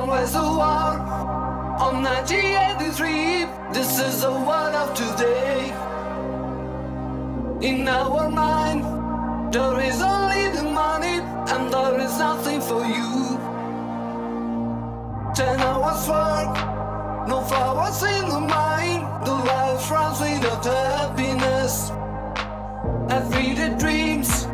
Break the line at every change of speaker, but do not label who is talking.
always a war. On 1983, this is the one of today. In our mind, there is only the money, and there is nothing for you. 10 hours work, no flowers in the mind. The life runs without happiness. Everyday dreams,